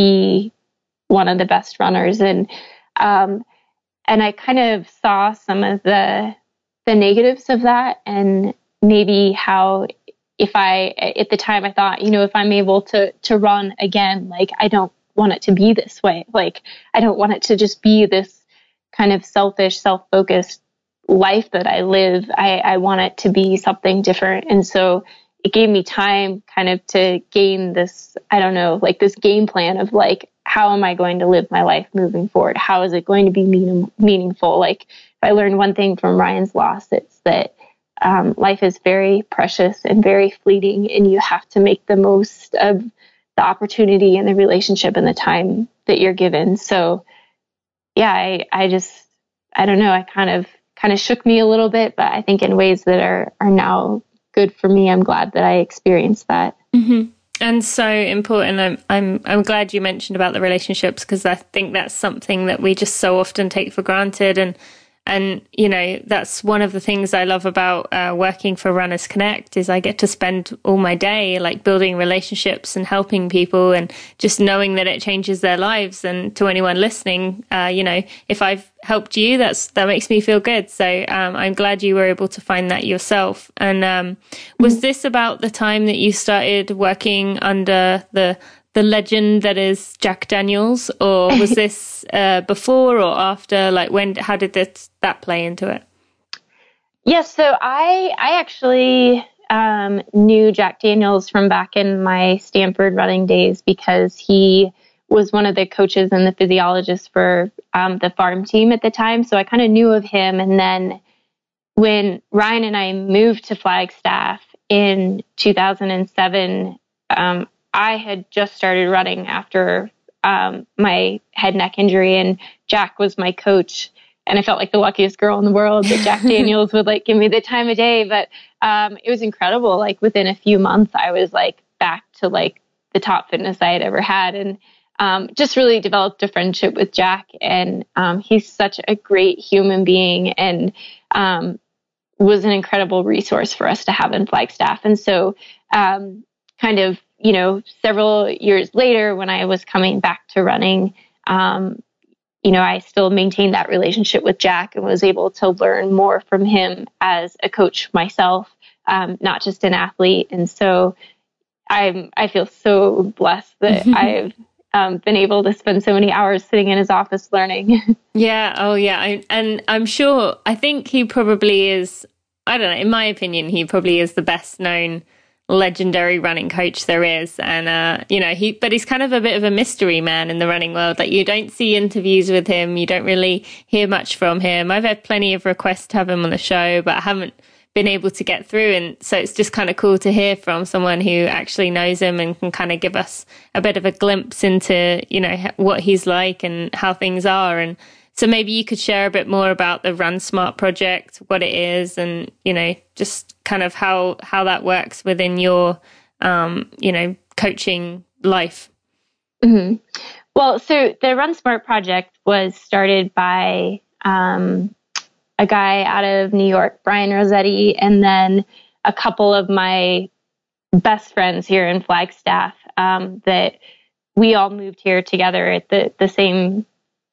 A: be one of the best runners. And, um, and I kind of saw some of the, the negatives of that and maybe how if I, at the time I thought, you know, if I'm able to, to run again, like, I don't want it to be this way. Like, I don't want it to just be this kind of selfish, self-focused life that I live. I, I want it to be something different. And so it gave me time kind of to gain this, I don't know, like this game plan of like, how am I going to live my life moving forward? How is it going to be meaning, meaningful? Like if I learned one thing from Ryan's loss, it's that um, life is very precious and very fleeting, and you have to make the most of the opportunity and the relationship and the time that you're given. So yeah, I, I just, I don't know, I kind of, kind of shook me a little bit, but I think in ways that are, are now good for me. I'm glad that I experienced that.
C: Mm-hmm. And so important. I'm, I'm, I'm glad you mentioned about the relationships, because I think that's something that we just so often take for granted. And, and, you know, that's one of the things I love about uh, working for Runners Connect is I get to spend all my day like building relationships and helping people and just knowing that it changes their lives. And to anyone listening, uh, you know, if I've helped you, that's that makes me feel good. So um, I'm glad you were able to find that yourself. And um, was this about the time that you started working under the the legend that is Jack Daniels, or was this uh, before or after? Like when? How did this that play into it?
A: Yes, so I I actually um, knew Jack Daniels from back in my Stanford running days because he was one of the coaches and the physiologist for um, the farm team at the time. So I kind of knew of him. And then when Ryan and I moved to Flagstaff in two thousand seven, um, I had just started running after um, my head neck injury, and Jack was my coach. And I felt like the luckiest girl in the world that Jack Daniels would like give me the time of day. But um, it was incredible. Like within a few months, I was like back to like the top fitness I had ever had, and um, just really developed a friendship with Jack. And um, he's such a great human being, and um, was an incredible resource for us to have in Flagstaff. And so, um, kind of, you know, several years later, when I was coming back to running, um, you know, I still maintained that relationship with Jack and was able to learn more from him as a coach myself, um, not just an athlete. And so I'm, I feel so blessed that I've um, been able to spend so many hours sitting in his office learning.
C: Yeah. Oh, yeah. I, and I'm sure, I think he probably is, I don't know, in my opinion, he probably is the best known legendary running coach there is. And, uh, you know, he, but he's kind of a bit of a mystery man in the running world. Like you don't see interviews with him. You don't really hear much from him. I've had plenty of requests to have him on the show, but I haven't been able to get through. And so it's just kind of cool to hear from someone who actually knows him and can kind of give us a bit of a glimpse into, you know, what he's like and how things are. And so maybe you could share a bit more about the Run Smart project, what it is, and, you know, just kind of how, how that works within your, um, you know, coaching life.
A: Mm-hmm. Well, so the Run Smart project was started by um, a guy out of New York, Brian Rossetti, and then a couple of my best friends here in Flagstaff um, that we all moved here together at the, the same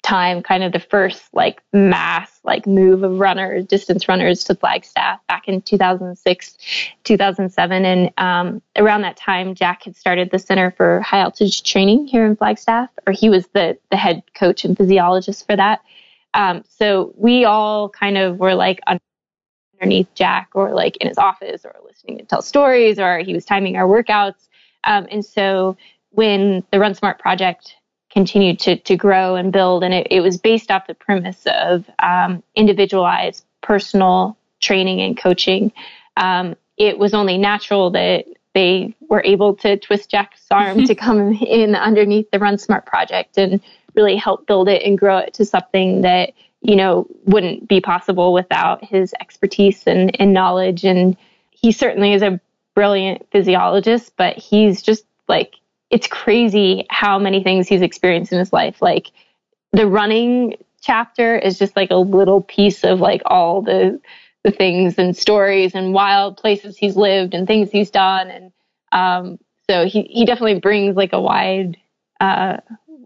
A: time, kind of the first like mass like move of runners, distance runners to Flagstaff back in two thousand six, two thousand seven. And um, around that time, Jack had started the Center for High Altitude Training here in Flagstaff, or he was the, the head coach and physiologist for that. Um, so we all kind of were like underneath Jack, or like in his office, or listening to tell stories, or he was timing our workouts. Um, and so when the Run Smart project continued to to grow and build, and it, it was based off the premise of um, individualized personal training and coaching, um, it was only natural that they were able to twist Jack's arm to come in underneath the Run Smart project and really help build it and grow it to something that, you know, wouldn't be possible without his expertise and, and knowledge. And he certainly is a brilliant physiologist, but he's just like, it's crazy how many things he's experienced in his life. Like the running chapter is just like a little piece of like all the the things and stories and wild places he's lived and things he's done. And um, so he, he definitely brings like a wide, uh,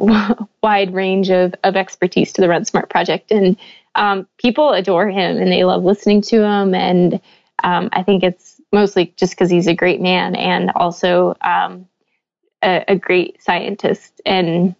A: wide range of, of expertise to the Run Smart project. And um, people adore him and they love listening to him. And um, I think it's mostly just because he's a great man and also um, a, a great scientist. And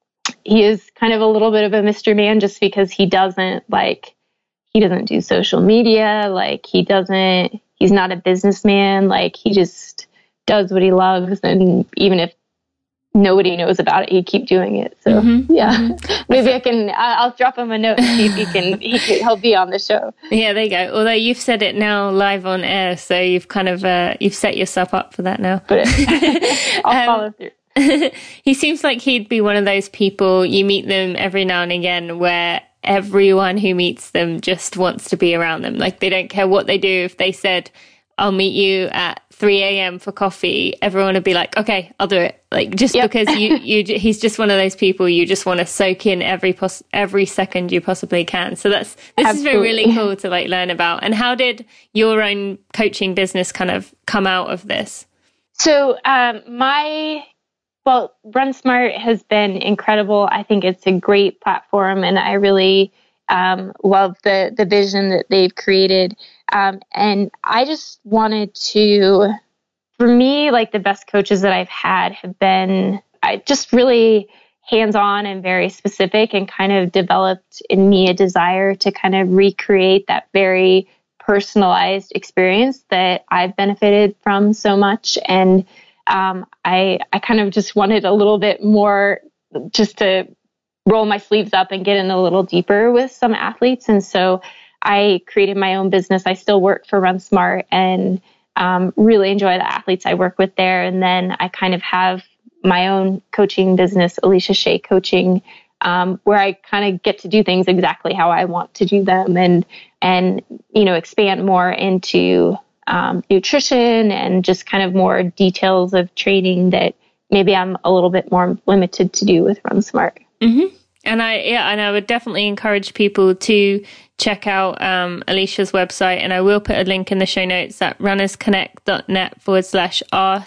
A: he is kind of a little bit of a mystery man just because he doesn't like, he doesn't do social media. Like he doesn't, he's not a businessman. Like he just does what he loves. And even if nobody knows about it, he'd keep doing it. So mm-hmm. yeah, mm-hmm. maybe I can, I'll drop him a note and see if he can, he can, he'll be on the show.
C: Yeah, there you go. Although you've said it now live on air. So you've kind of, uh, you've set yourself up for that now.
A: But I'll um, follow through.
C: He seems like he'd be one of those people, you meet them every now and again where everyone who meets them just wants to be around them. Like they don't care what they do. If they said, I'll meet you at three a.m. for coffee, everyone would be like, okay, I'll do it. Like just yep. because you, you, he's just one of those people you just want to soak in every pos- every second you possibly can. So that's, this Absolutely. has been really cool to like learn about. And how did your own coaching business kind of come out of this?
A: So um, my Well, Run Smart has been incredible. I think it's a great platform, and I really um, love the the vision that they've created. Um, and I just wanted to, for me, like the best coaches that I've had have been I just really hands-on and very specific, and kind of developed in me a desire to kind of recreate that very personalized experience that I've benefited from so much. And Um, I, I kind of just wanted a little bit more just to roll my sleeves up and get in a little deeper with some athletes. And so I created my own business. I still work for Run Smart and um, really enjoy the athletes I work with there. And then I kind of have my own coaching business, Alicia Shea Coaching, um, where I kind of get to do things exactly how I want to do them and, and, you know, expand more into Um, nutrition and just kind of more details of training that maybe I'm a little bit more limited to do with Run Smart.
C: Mm-hmm. And I, yeah, and I would definitely encourage people to check out um, Alicia's website, and I will put a link in the show notes at runnersconnect.net forward slash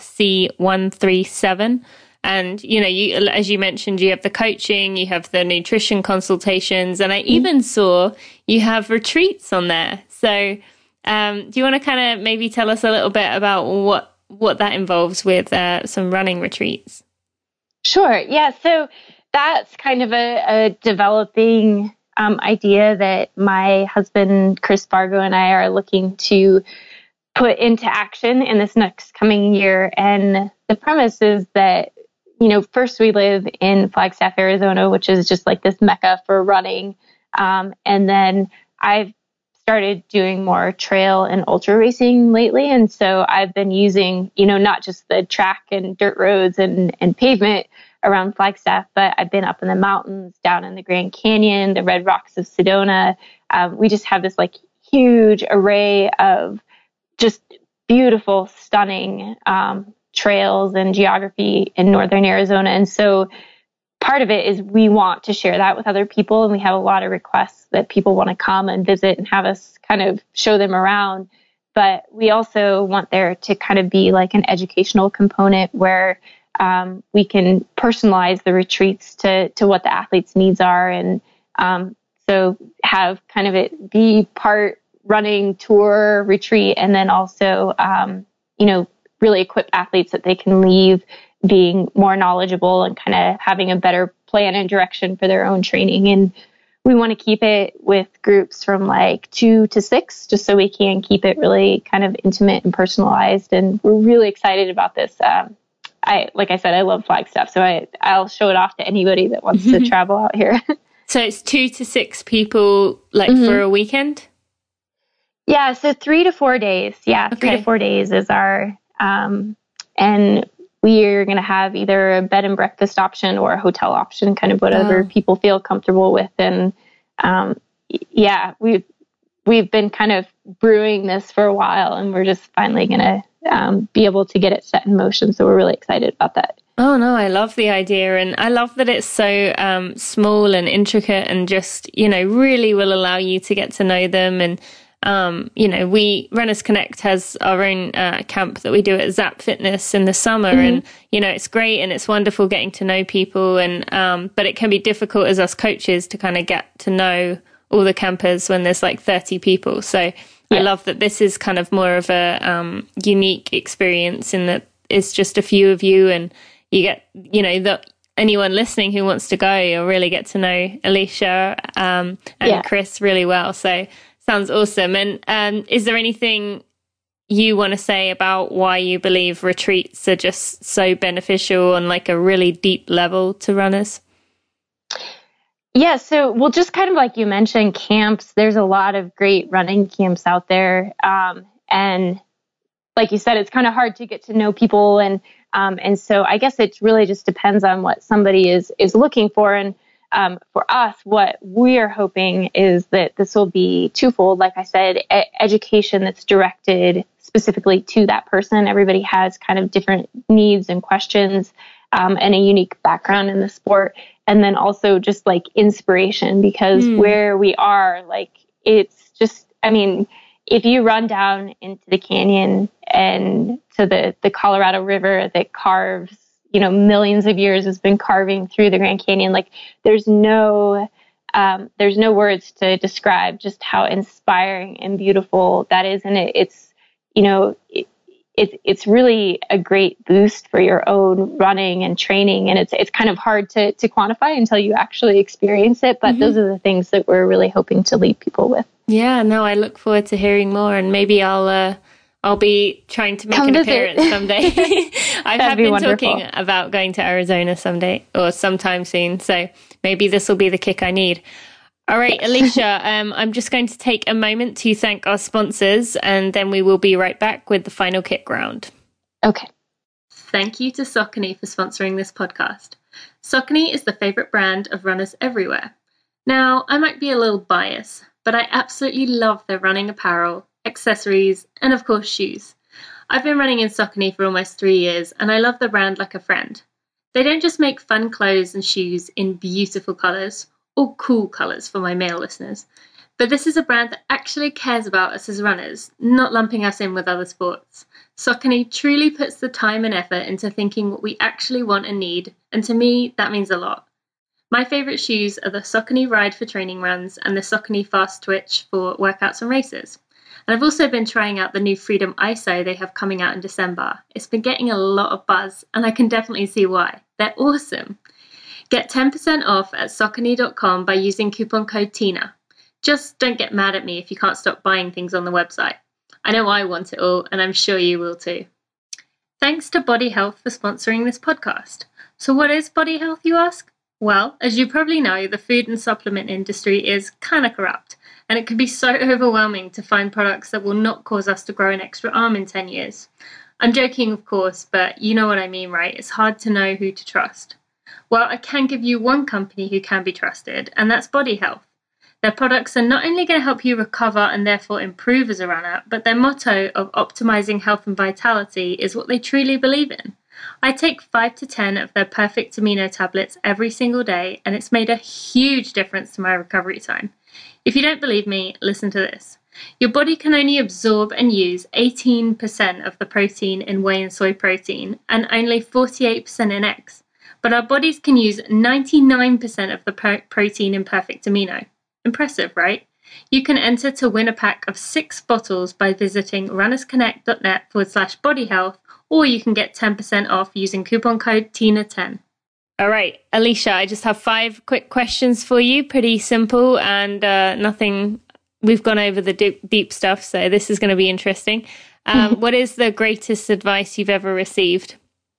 C: RC137. And, you know, you, as you mentioned, you have the coaching, you have the nutrition consultations, and I even saw you have retreats on there. So, Um, do you want to kind of maybe tell us a little bit about what what that involves with uh, some running retreats?
A: Sure. Yeah. So that's kind of a, a developing um, idea that my husband, Chris Fargo, and I are looking to put into action in this next coming year. And the premise is that, you know, first we live in Flagstaff, Arizona, which is just like this mecca for running. Um, and then I've started doing more trail and ultra racing lately. And so I've been using, you know, not just the track and dirt roads and, and pavement around Flagstaff, but I've been up in the mountains, down in the Grand Canyon, the Red Rocks of Sedona. Um, we just have this like huge array of just beautiful, stunning um, trails and geography in northern Arizona. And so part of it is we want to share that with other people, and we have a lot of requests that people want to come and visit and have us kind of show them around. But we also want there to kind of be like an educational component where um, we can personalize the retreats to to what the athletes' needs are, and um, so have kind of it be part running, tour, retreat, and then also um, you know really equip athletes that they can leave being more knowledgeable and kind of having a better plan and direction for their own training. And we want to keep it with groups from like two to six, just so we can keep it really kind of intimate and personalized. And we're really excited about this. Um, I, like I said, I love Flagstaff, so I, I'll show it off to anybody that wants to travel out here.
C: So it's two to six people, like mm-hmm. for a weekend?
A: Yeah, so three to four days. Yeah, okay. three to four days is our, um, and we're going to have either a bed and breakfast option or a hotel option, kind of whatever oh. people feel comfortable with. And um, yeah, we've, we've been kind of brewing this for a while, and we're just finally going to um, be able to get it set in motion. So we're really excited about that.
C: Oh, no, I love the idea. And I love that it's so um, small and intricate and just, you know, really will allow you to get to know them. And Um, you know, we, Runners Connect has our own uh, camp that we do at Zap Fitness in the summer. Mm-hmm. And, you know, it's great and it's wonderful getting to know people. And, um, but it can be difficult as us coaches to kind of get to know all the campers when there's like thirty people. So yeah. I love that this is kind of more of a um, unique experience in that it's just a few of you, and you get, you know, the, anyone listening who wants to go, you'll really get to know Alicia um, and yeah. Chris really well. So sounds awesome. And um, is there anything you want to say about why you believe retreats are just so beneficial on like a really deep level to runners?
A: Yeah, so well, just kind of like you mentioned, camps, there's a lot of great running camps out there. Um, and like you said, it's kind of hard to get to know people. And um, and so I guess it really just depends on what somebody is is looking for. And Um, for us, what we are hoping is that this will be twofold. Like I said, e- education that's directed specifically to that person. Everybody has kind of different needs and questions um, and a unique background in the sport. And then also just like inspiration, because mm. where we are, like, it's just, I mean, if you run down into the canyon and to the, the Colorado River that carves, you know, millions of years has been carving through the Grand Canyon. Like there's no, um, there's no words to describe just how inspiring and beautiful that is. And it, it's, you know, it, it, it's really a great boost for your own running and training. And it's, it's kind of hard to, to quantify until you actually experience it. But mm-hmm. those are the things that we're really hoping to leave people with.
C: Yeah, no, I look forward to hearing more, and maybe I'll, uh, I'll be trying to make Come an visit. appearance someday. I have been wonderful. talking about going to Arizona someday or sometime soon. So maybe this will be the kick I need. All right, yes. Alicia, um, I'm just going to take a moment to thank our sponsors, and then we will be right back with the final kick round.
A: Okay.
C: Thank you to Saucony for sponsoring this podcast. Saucony is the favorite brand of runners everywhere. Now, I might be a little biased, but I absolutely love their running apparel, accessories, and of course shoes. I've been running in Saucony for almost three years, and I love the brand like a friend. They don't just make fun clothes and shoes in beautiful colours, or cool colours for my male listeners, but this is a brand that actually cares about us as runners, not lumping us in with other sports. Saucony truly puts the time and effort into thinking what we actually want and need, and to me, that means a lot. My favourite shoes are the Saucony Ride for training runs and the Saucony Fast Twitch for workouts and races. And I've also been trying out the new Freedom I S O they have coming out in December. It's been getting a lot of buzz, and I can definitely see why. They're awesome. Get ten percent off at Saucony dot com by using coupon code TINA. Just don't get mad at me if you can't stop buying things on the website. I know I want it all, and I'm sure you will too. Thanks to Body Health for sponsoring this podcast. So what is Body Health, you ask? Well, as you probably know, the food and supplement industry is kind of corrupt, and it can be so overwhelming to find products that will not cause us to grow an extra arm in ten years. I'm joking, of course, but you know what I mean, right? It's hard to know who to trust. Well, I can give you one company who can be trusted, and that's Body Health. Their products are not only going to help you recover and therefore improve as a runner, but their motto of optimizing health and vitality is what they truly believe in. I take five to ten of their Perfect Amino tablets every single day, and it's made a huge difference to my recovery time. If you don't believe me, listen to this. Your body can only absorb and use eighteen percent of the protein in whey and soy protein and only forty-eight percent in eggs. But our bodies can use ninety-nine percent of the pro- protein in Perfect Amino. Impressive, right? You can enter to win a pack of six bottles by visiting runnersconnect.net forward slash body health, or you can get ten percent off using coupon code T I N A ten. All right, Alicia, I just have five quick questions for you. Pretty simple and uh, nothing, we've gone over the deep, deep stuff, so this is going to be interesting. Um, what is the greatest advice you've ever received?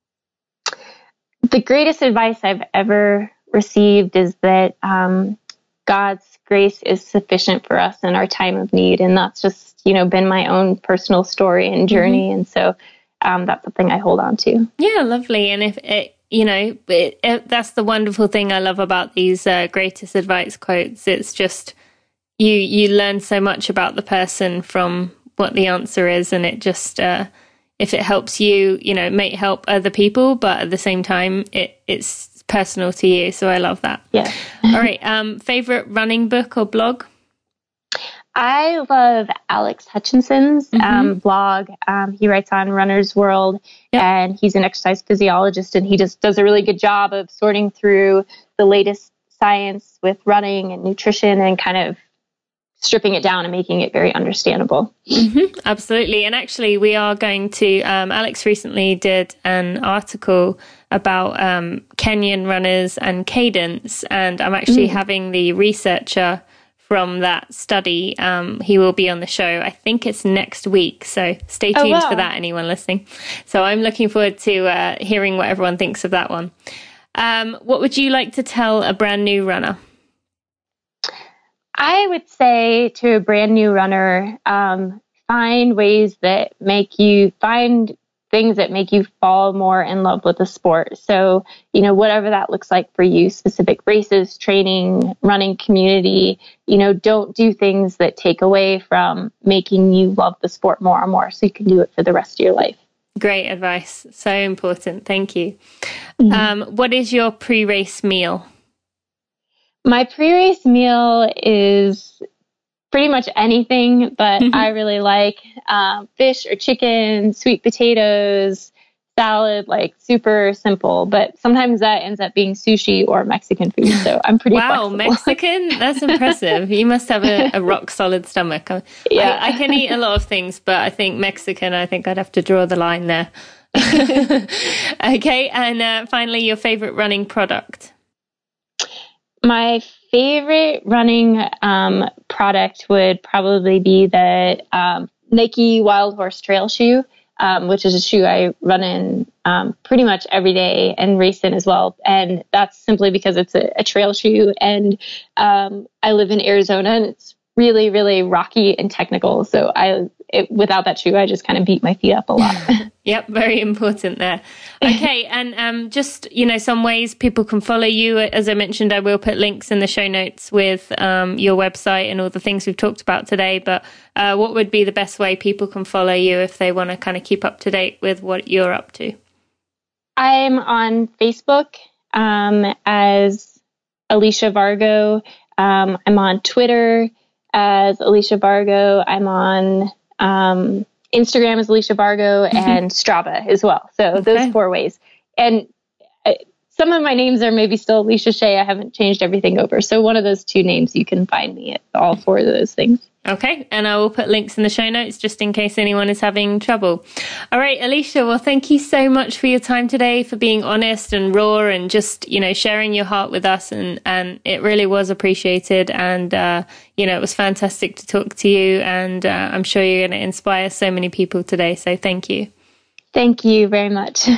A: The greatest advice I've ever received is that um, God's grace is sufficient for us in our time of need. And that's just, you know, been my own personal story and journey. Mm-hmm. And so um, that's something I hold on to.
C: Yeah, lovely. And if it, you know, it, it, that's the wonderful thing I love about these uh, greatest advice quotes. It's just you you learn so much about the person from what the answer is, and it just uh, if it helps you, you know, it may help other people, but at the same time, it it's personal to you. So I love that.
A: Yeah.
C: All right. Um, favorite running book or blog?
A: I love Alex Hutchinson's mm-hmm. um, blog. Um, he writes on Runner's World, yep. and he's an exercise physiologist, and he just does a really good job of sorting through the latest science with running and nutrition and kind of stripping it down and making it very understandable.
C: Mm-hmm. Absolutely. And actually, we are going to, um, Alex recently did an article about um, Kenyan runners and cadence, and I'm actually mm. having the researcher from that study. Um, he will be on the show. I think it's next week. So stay tuned oh, wow. for that, anyone listening. So I'm looking forward to uh, hearing what everyone thinks of that one. Um, what would you like to tell a brand new runner?
A: I would say to a brand new runner, um, find ways that make you find things that make you fall more in love with the sport. So, you know, whatever that looks like for you, specific races, training, running community, you know, don't do things that take away from making you love the sport more and more so you can do it for the rest of your life.
C: Great advice. So important. Thank you. Mm-hmm. Um, what is your pre-race meal?
A: My pre-race meal is pretty much anything, but mm-hmm. I really like um, fish or chicken, sweet potatoes, salad, like super simple. But sometimes that ends up being sushi or Mexican food. So I'm pretty
C: wow,
A: flexible.
C: Mexican? That's impressive. You must have a, a rock solid stomach. Yeah, I, I can eat a lot of things, but I think Mexican, I think I'd have to draw the line there. Okay, and uh, finally, your favorite running product?
A: My favorite running um, product would probably be the um, Nike Wild Horse Trail shoe, um, which is a shoe I run in um, pretty much every day and race in as well. And that's simply because it's a, a trail shoe. And um, I live in Arizona, and it's really, really rocky and technical. So I, it, without that shoe, I just kind of beat my feet up a lot.
C: Yep, very important there. Okay, and um, just, you know, some ways people can follow you. As I mentioned, I will put links in the show notes with um, your website and all the things we've talked about today. But uh, what would be the best way people can follow you if they want to kind of keep up to date with what you're up to?
A: I'm on Facebook um, as Alicia Vargo. Um, I'm on Twitter as Alicia Vargo. I'm on um, Instagram as Alicia Vargo mm-hmm. and Strava as well. So okay. those four ways. And uh, some of my names are maybe still Alicia Shea. I haven't changed everything over. So one of those two names, you can find me at all four of those things.
C: Okay. And I will put links in the show notes just in case anyone is having trouble. All right, Alicia. Well, thank you so much for your time today, for being honest and raw and just, you know, sharing your heart with us. And, and it really was appreciated. And, uh, you know, it was fantastic to talk to you. And uh, I'm sure you're going to inspire so many people today. So thank you.
A: Thank you very much.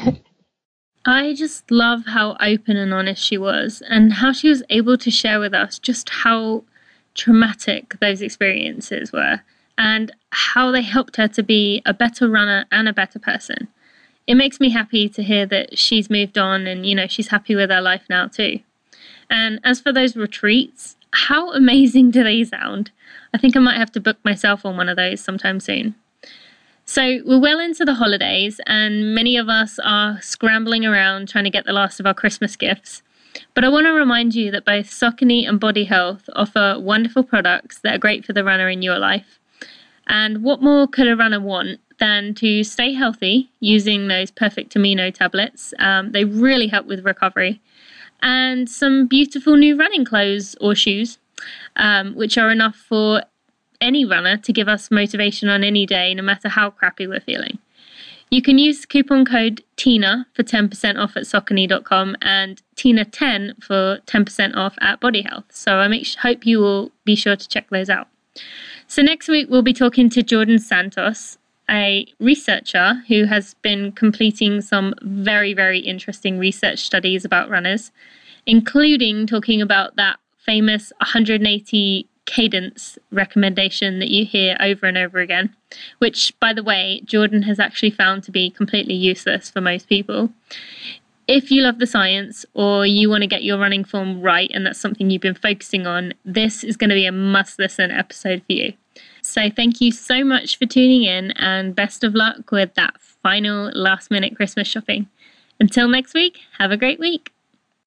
C: I just love how open and honest she was and how she was able to share with us just how traumatic those experiences were and how they helped her to be a better runner and a better person. It makes me happy to hear that she's moved on and, you know, she's happy with her life now too. And as for those retreats, how amazing do they sound? I think I might have to book myself on one of those sometime soon. So we're well into the holidays and many of us are scrambling around trying to get the last of our Christmas gifts. But I want to remind you that both Saucony and Body Health offer wonderful products that are great for the runner in your life. And what more could a runner want than to stay healthy using those Perfect Amino tablets? Um, they really help with recovery. And some beautiful new running clothes or shoes, um, which are enough for any runner to give us motivation on any day, no matter how crappy we're feeling. You can use coupon code TINA for ten percent off at Saucony dot com and TINA ten for ten percent off at Body Health. So I make, hope you will be sure to check those out. So next week, we'll be talking to Jordan Santos, a researcher who has been completing some very, very interesting research studies about runners, including talking about that famous one hundred eighty cadence recommendation that you hear over and over again, which, by the way, Jordan has actually found to be completely useless for most people. If you love the science or you want to get your running form right and that's something you've been focusing on, this is going to be a must-listen episode for you. So thank you so much for tuning in and best of luck with that final last-minute Christmas shopping. Until next week, have a great week.